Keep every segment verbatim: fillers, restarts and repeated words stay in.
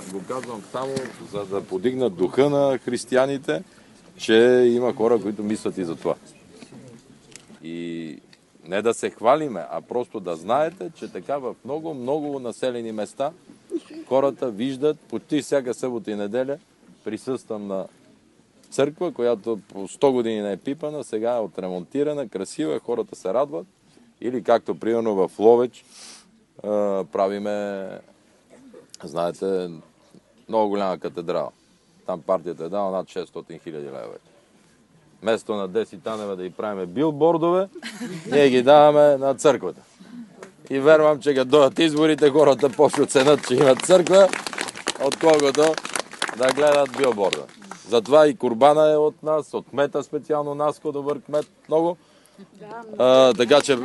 го казвам само за да подигнат духа на християните, че има хора, които мислят и за това. И не да се хвалиме, а просто да знаете, че така в много, много населени места хората виждат почти всяка събота и неделя. Присъствам на църква, която по сто години не е пипана, сега е отремонтирана, красива, хората се радват. Или както примерно в Ловеч правиме, знаете, много голяма катедрала. Там партията е дала над шестстотин хиляди лева. Вместо на Деси Танева да й правиме билбордове, ние ги даваме на църквата. И вервам, че като дойдат изборите, хората после оценят, че имат църква, отколкото да гледат билборда. Затова и курбана е от нас, от кмета специално, Наско, добър кмет, много. А, така че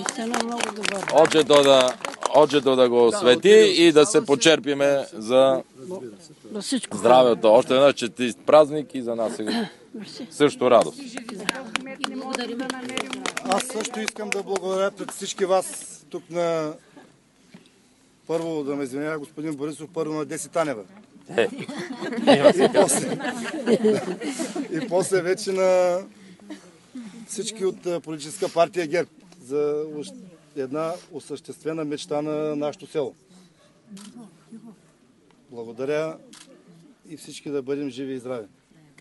очето да, очето да го освети и да се почерпиме за здравето. Още веднъж честит празник и за нас е също радост. Аз също искам да благодаря пред всички вас тук на... Първо да ме извинява господин Борисов, първо на Деси Танева. Е, и, после... и после вече на всички от политическа партия ГЕРБ за една осъществена мечта на нашето село. Благодаря и всички да бъдем живи и здрави.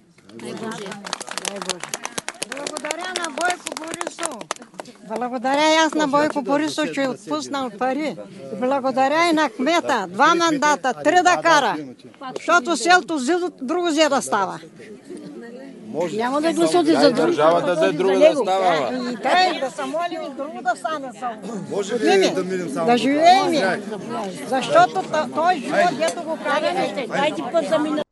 Благодаря на Бойко Борисов. Благодаря и аз на Бойко Борисов, че е отпуснал пари. Благодаря и на кмета. Два мандата, три да кара. Защото селото друго зе да става. Няма да гласувате за друго. Държавата да е друго да става. И тъй да се молим и друго да стане само. Може ли да минем само? Да живеем. Защото той живот, ето го прави.